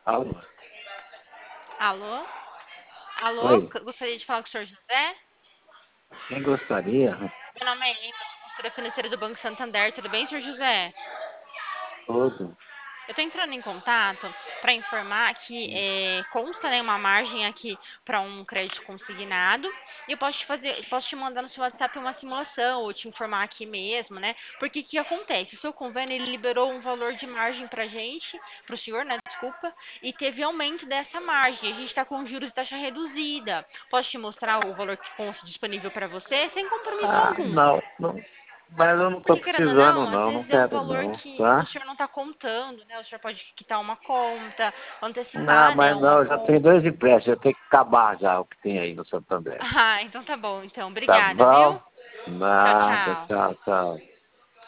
Alô? Alô? Alô? Oi, Gostaria de falar com o senhor José? quem gostaria? Meu nome é Emma, sou consultora financeira do Banco Santander. Tudo bem, senhor José? Tudo. Eu estou entrando em contato para informar que consta, né, uma margem aqui para um crédito consignado e eu posso te mandar no seu WhatsApp uma simulação ou te informar aqui mesmo, né? Porque o que acontece? O seu convênio ele liberou um valor de margem para a gente, para o senhor, né? Desculpa, e teve aumento dessa margem. A gente está com juros de taxa reduzida. Posso te mostrar o valor que consta disponível para você sem compromisso Ah, algum. não. Mas eu não tô Porque, querendo ou precisando, não, às não vezes é um quero valor não, que o tá? senhor não está contando, né? O senhor pode quitar uma conta, Não, antecipar, né, mas uma não, eu já tenho conta. dois empréstimos, já tenho que acabar já o que tem aí no Santander. Ah, então tá bom. Então, Tá obrigada, bom? viu? Tchau, Nada, tchau. tchau, tchau.